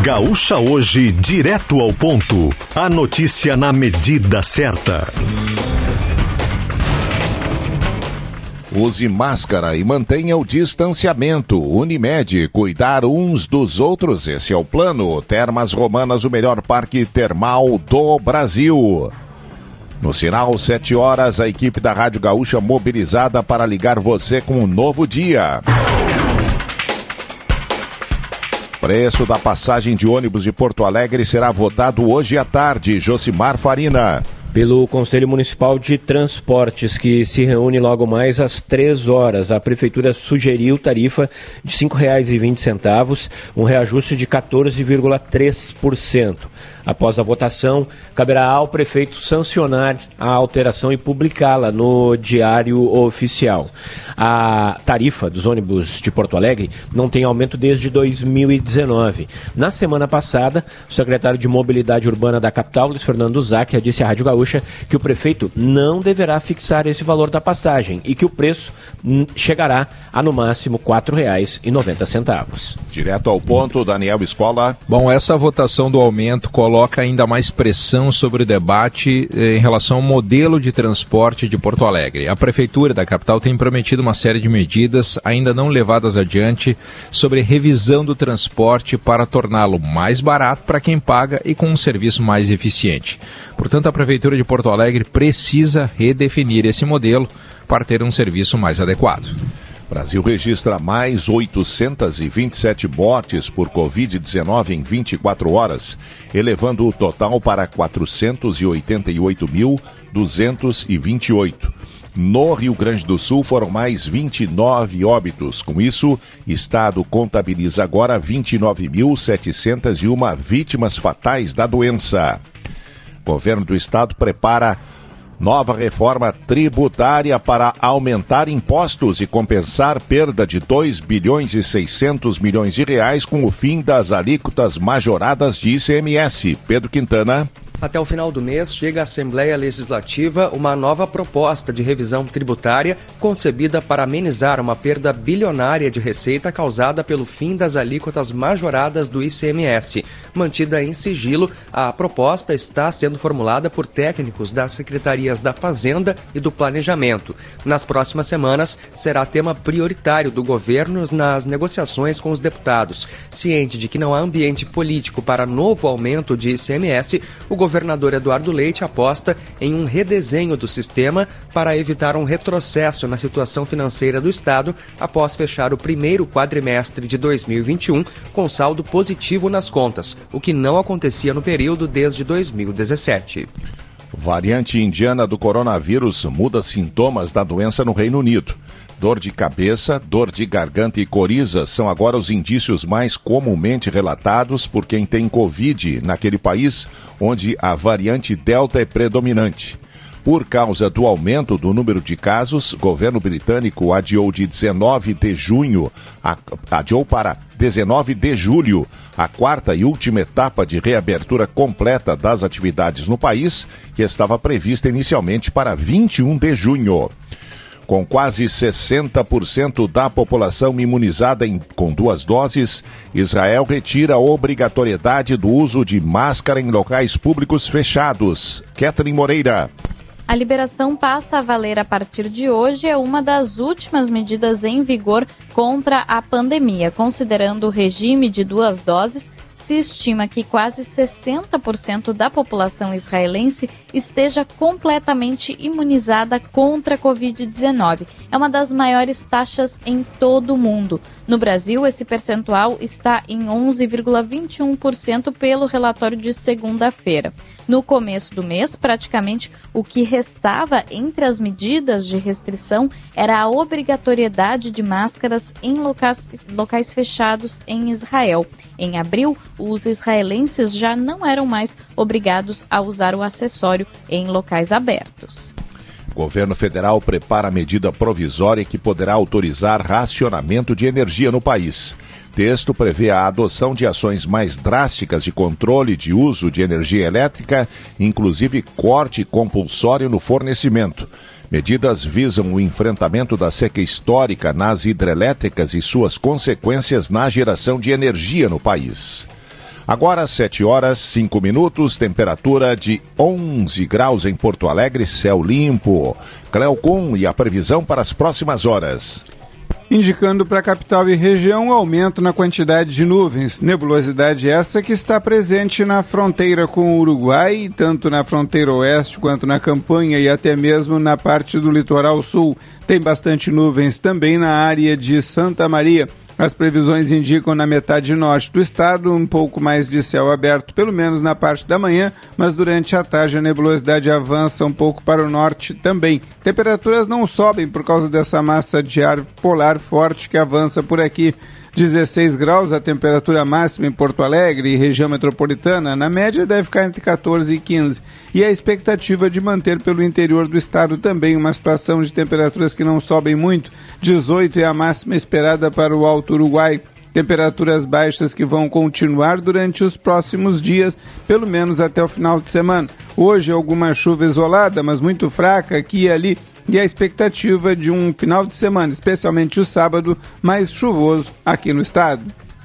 Gaúcha Hoje, direto ao ponto. A notícia na medida certa. Use máscara e mantenha o distanciamento. Unimed, cuidar uns dos outros. Esse é o plano. Termas Romanas, o melhor parque termal do Brasil. No sinal, 7 horas, a equipe da Rádio Gaúcha mobilizada para ligar você com um novo dia. Preço da passagem de ônibus de Porto Alegre será votado hoje à tarde. Josimar Farina. Pelo Conselho Municipal de Transportes, que se reúne logo mais às 3 horas, a Prefeitura sugeriu tarifa de R$ 5,20, um reajuste de 14,3%. Após a votação, caberá ao prefeito sancionar a alteração e publicá-la no Diário Oficial. A tarifa dos ônibus de Porto Alegre não tem aumento desde 2019. Na semana passada, o secretário de Mobilidade Urbana da capital, Luiz Fernando Zacchia, disse à Rádio Gaúcha que o prefeito não deverá fixar esse valor da passagem e que o preço chegará a, no máximo, R$ 4,90. Direto ao ponto, Daniel Escola. Bom, essa votação do aumento coloca ainda mais pressão sobre o debate em relação ao modelo de transporte de Porto Alegre. A Prefeitura da capital tem prometido uma série de medidas ainda não levadas adiante sobre revisão do transporte para torná-lo mais barato para quem paga e com um serviço mais eficiente. Portanto, a Prefeitura de Porto Alegre precisa redefinir esse modelo para ter um serviço mais adequado. Brasil registra mais 827 mortes por Covid-19 em 24 horas, elevando o total para 488.228. No Rio Grande do Sul foram mais 29 óbitos. Com isso, o Estado contabiliza agora 29.701 vítimas fatais da doença. O governo do Estado prepara nova reforma tributária para aumentar impostos e compensar perda de 2 bilhões e 600 milhões de reais com o fim das alíquotas majoradas de ICMS. Pedro Quintana. Até o final do mês, chega à Assembleia Legislativa uma nova proposta de revisão tributária concebida para amenizar uma perda bilionária de receita causada pelo fim das alíquotas majoradas do ICMS. Mantida em sigilo, a proposta está sendo formulada por técnicos das Secretarias da Fazenda e do Planejamento. Nas próximas semanas, será tema prioritário do governo nas negociações com os deputados. Ciente de que não há ambiente político para novo aumento de ICMS, o governador Eduardo Leite aposta em um redesenho do sistema para evitar um retrocesso na situação financeira do Estado após fechar o primeiro quadrimestre de 2021 com saldo positivo nas contas, o que não acontecia no período desde 2017. Variante indiana do coronavírus muda sintomas da doença no Reino Unido. Dor de cabeça, dor de garganta e coriza são agora os indícios mais comumente relatados por quem tem Covid naquele país onde a variante Delta é predominante. Por causa do aumento do número de casos, o governo britânico adiou para 19 de julho a quarta e última etapa de reabertura completa das atividades no país, que estava prevista inicialmente para 21 de junho. Com quase 60% da população imunizada com 2 doses, Israel retira a obrigatoriedade do uso de máscara em locais públicos fechados. Catherine Moreira. A liberação passa a valer a partir de hoje, é uma das últimas medidas em vigor contra a pandemia. Considerando o regime de 2 doses, se estima que quase 60% da população israelense esteja completamente imunizada contra a Covid-19. É uma das maiores taxas em todo o mundo. No Brasil, esse percentual está em 11,21% pelo relatório de segunda-feira. No começo do mês, praticamente o que restava entre as medidas de restrição era a obrigatoriedade de máscaras em locais fechados em Israel. Em abril, os israelenses já não eram mais obrigados a usar o acessório em locais abertos. O governo federal prepara a medida provisória que poderá autorizar racionamento de energia no país. O texto prevê a adoção de ações mais drásticas de controle de uso de energia elétrica, inclusive corte compulsório no fornecimento. Medidas visam o enfrentamento da seca histórica nas hidrelétricas e suas consequências na geração de energia no país. Agora, 7h05, temperatura de 11 graus em Porto Alegre, céu limpo. Cleocum e a previsão para as próximas horas. Indicando para a capital e região um aumento na quantidade de nuvens. Nebulosidade essa que está presente na fronteira com o Uruguai, tanto na fronteira oeste quanto na campanha e até mesmo na parte do litoral sul. Tem bastante nuvens também na área de Santa Maria. As previsões indicam na metade norte do estado um pouco mais de céu aberto, pelo menos na parte da manhã, mas durante a tarde a nebulosidade avança um pouco para o norte também. Temperaturas não sobem por causa dessa massa de ar polar forte que avança por aqui. 16 graus a temperatura máxima em Porto Alegre e região metropolitana, na média deve ficar entre 14 e 15. E a expectativa de manter pelo interior do estado também uma situação de temperaturas que não sobem muito. 18 é a máxima esperada para o Alto Uruguai. Temperaturas baixas que vão continuar durante os próximos dias, pelo menos até o final de semana. Hoje alguma chuva isolada, mas muito fraca aqui e ali. E a expectativa de um final de semana, especialmente o sábado, mais chuvoso aqui no estado.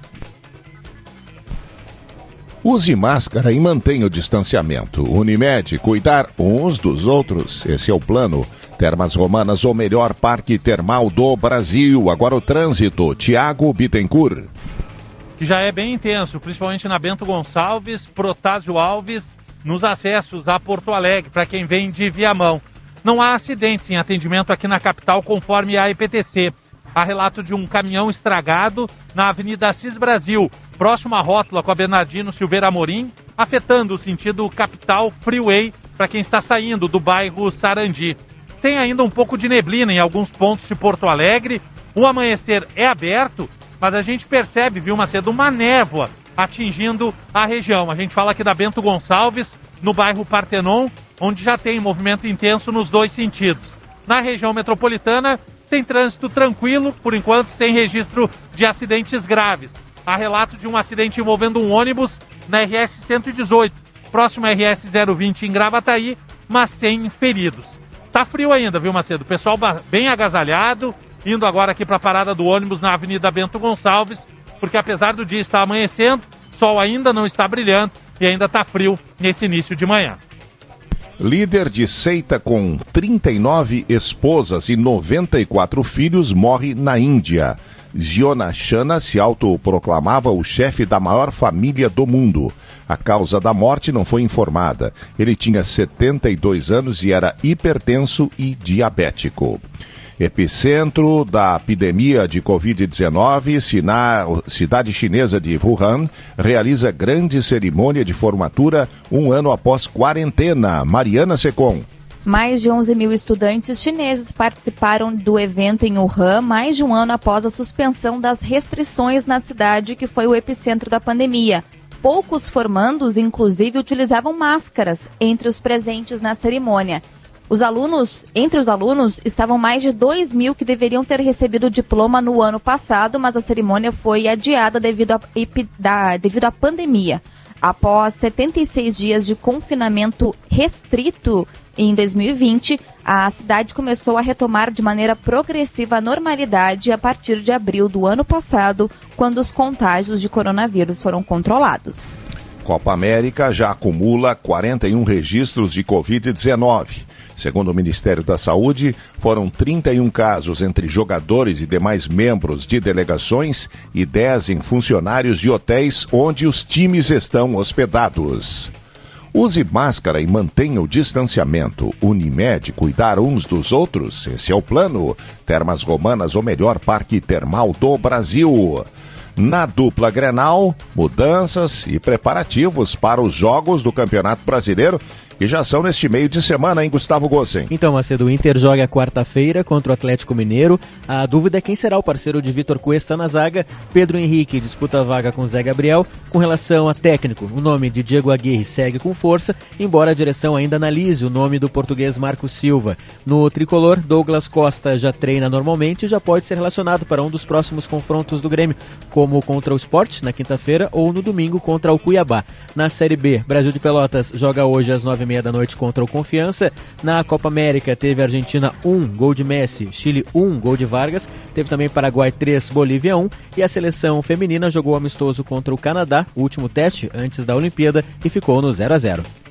Use máscara e mantenha o distanciamento. Unimed, cuidar uns dos outros. Esse é o plano. Termas Romanas, o melhor parque termal do Brasil. Agora o trânsito. Tiago Bittencourt. Que já é bem intenso, principalmente na Bento Gonçalves, Protásio Alves, nos acessos a Porto Alegre, para quem vem de Viamão. Não há acidentes em atendimento aqui na capital, conforme a EPTC. Há relato de um caminhão estragado na Avenida Assis Brasil, próximo à rótula com a Bernardino Silveira Amorim, afetando o sentido capital freeway para quem está saindo do bairro Sarandi. Tem ainda um pouco de neblina em alguns pontos de Porto Alegre. O amanhecer é aberto, mas a gente percebe, viu, Macedo, uma névoa atingindo a região. A gente fala aqui da Bento Gonçalves, no bairro Partenon, onde já tem movimento intenso nos dois sentidos. Na região metropolitana, tem trânsito tranquilo, por enquanto sem registro de acidentes graves. Há relato de um acidente envolvendo um ônibus na RS 118, próximo à RS 020 em Gravataí, mas sem feridos. Tá frio ainda, viu, Macedo? Pessoal bem agasalhado, indo agora aqui para a parada do ônibus na Avenida Bento Gonçalves, porque apesar do dia estar amanhecendo, o sol ainda não está brilhando e ainda está frio nesse início de manhã. Líder de seita com 39 esposas e 94 filhos morre na Índia. Ziona Chana se autoproclamava o chefe da maior família do mundo. A causa da morte não foi informada. Ele tinha 72 anos e era hipertenso e diabético. Epicentro da epidemia de Covid-19, cidade chinesa de Wuhan realiza grande cerimônia de formatura um ano após quarentena. Mariana Secom. Mais de 11 mil estudantes chineses participaram do evento em Wuhan, mais de um ano após a suspensão das restrições na cidade, que foi o epicentro da pandemia. Poucos formandos, inclusive, utilizavam máscaras entre os presentes na cerimônia. Entre os alunos, estavam mais de 2 mil que deveriam ter recebido o diploma no ano passado, mas a cerimônia foi adiada devido à pandemia. Após 76 dias de confinamento restrito em 2020, a cidade começou a retomar de maneira progressiva a normalidade a partir de abril do ano passado, quando os contágios de coronavírus foram controlados. Copa América já acumula 41 registros de Covid-19. Segundo o Ministério da Saúde, foram 31 casos entre jogadores e demais membros de delegações e 10 em funcionários de hotéis onde os times estão hospedados. Use máscara e mantenha o distanciamento. Unimed, cuidar uns dos outros. Esse é o plano. Termas Romanas, o melhor parque termal do Brasil. Na dupla Grenal, mudanças e preparativos para os jogos do Campeonato Brasileiro, que já são neste meio de semana, hein, Gustavo Gossen? Então, Macedo, o Inter joga quarta-feira contra o Atlético Mineiro. A dúvida é quem será o parceiro de Vitor Cuesta na zaga. Pedro Henrique disputa a vaga com Zé Gabriel. Com relação a técnico, o nome de Diego Aguirre segue com força, embora a direção ainda analise o nome do português Marcos Silva. No tricolor, Douglas Costa já treina normalmente e já pode ser relacionado para um dos próximos confrontos do Grêmio, como contra o Sport na quinta-feira ou no domingo contra o Cuiabá. Na Série B, Brasil de Pelotas joga hoje às 9h30 9h30 da noite contra o Confiança. Na Copa América teve Argentina 1, gol de Messi, Chile 1, gol de Vargas. Teve também Paraguai 3, Bolívia 1. E a seleção feminina jogou amistoso contra o Canadá, o último teste antes da Olimpíada, e ficou no 0-0.